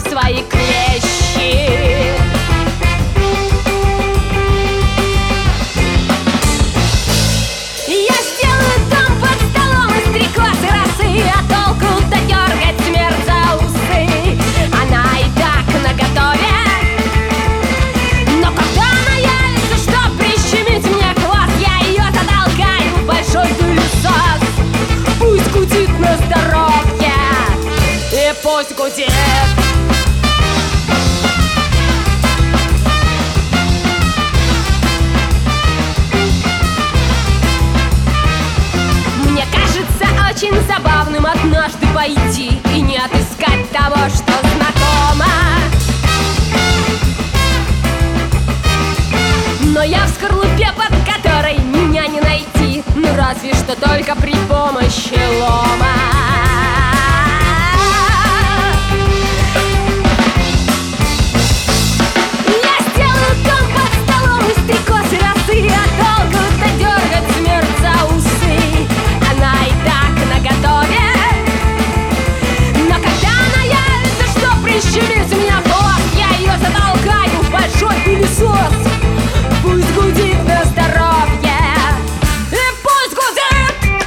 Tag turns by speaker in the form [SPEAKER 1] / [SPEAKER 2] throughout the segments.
[SPEAKER 1] в свои клещи. Я сделаю дом под столом из стрекоз и росы, а толку-то дергать смерть за усы. Она и так наготове, но когда она явится, чтоб прищемить мне хвост, я ее затолкаю в большой пылесос. Пусть гудит на здоровье, и пусть гудит. Мне кажется очень забавным однажды пойти и не отыскать того, что знакомо. Но я в скорлупе, под которой меня не найти, ну разве что только при помощи лома. Я сделаю дом под столом из стрекоз и росы, а толку-то дергать смерть за усы. Она и так наготове, но когда она явится, что прищемить меня хвост, я ее затолкаю в большой пылесос. Пусть гудит на здоровье, и пусть гудит.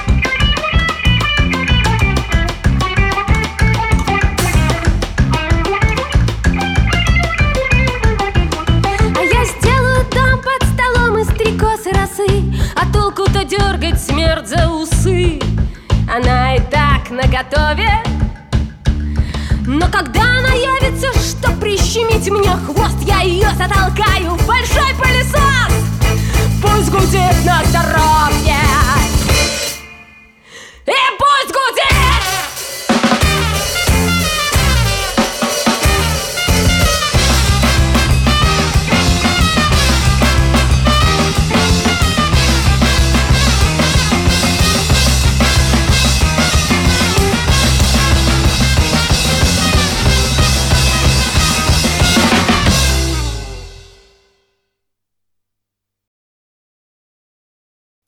[SPEAKER 1] А я сделаю дом под столом из стрекоз и росы, а толку-то дергать смерть за усы. Она и так наготове, но когда она явится, что прищемить мне хвост, я ее затолкаю в большой пылесос. Пусть гудит на здоровье.